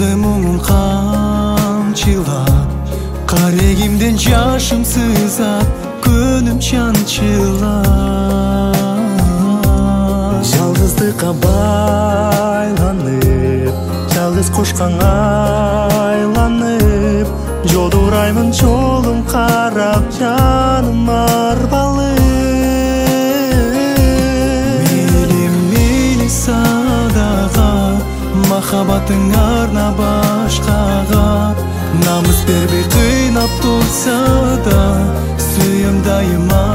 баягы мұңын камчылап, карегимден жашым сызат, көнүм чанчылап. Жалгыздыкка байланып, жалгыз кошкан айланып, жолдураймын жолун карап, жаным арбалып. Мейли садага, махаббатың арна башкага, намыс бербей кыйнап турса да, сүйем дайыма.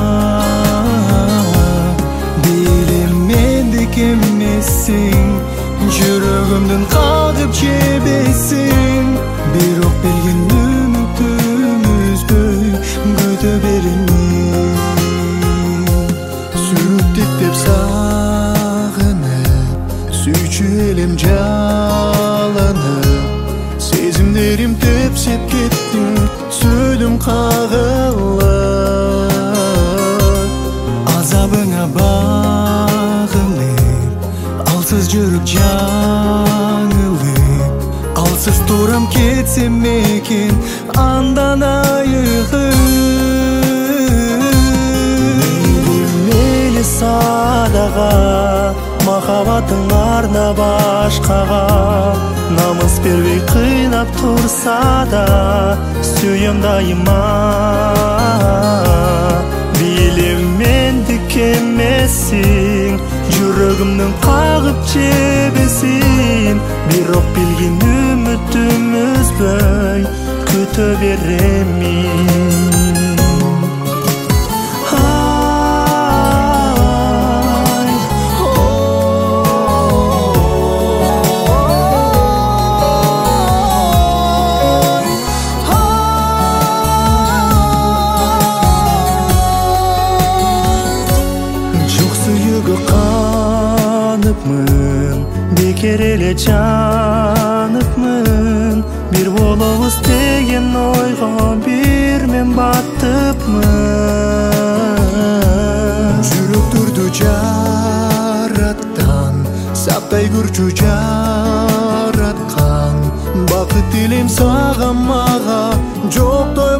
Билем мендик эмессиң, жүрөгүмдүн кагып жебесиң. Бирок билген үмүтүм үзбөй көтө беремин. Сүрүктүктеп сагынып, сүйчү элем жаланып, сезимдерим тепсеп кеттим, сөйдүм кагылып. Азабыңа багынып, алсыз жүрүк жаңылып, алсыз турам кетсем экен андан айыгып. Мейли садага, махаббатың арна башкага, намыс бербей кыйнап турса да, сүйем дайыма. Билем мендик эмессиң, жүрөгүмдүн кагып жебесиң. Бирок билген үмүтүм үзбөй күтө беремин. Каныпмын, бекер эле жаныпмын, бир болобуз деген ойго бир мен баттыпмын. Жүрөктөрдү жараттан, сактай көрчү жараткан, бакыт тилейм сага мага, жоктой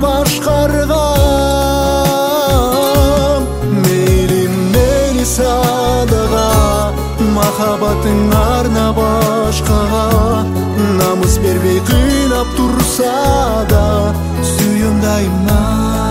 башкарган. Мейли садага, махаббатың арна башкага, намыс бербей кыйнап турса да, сүйем дайыма.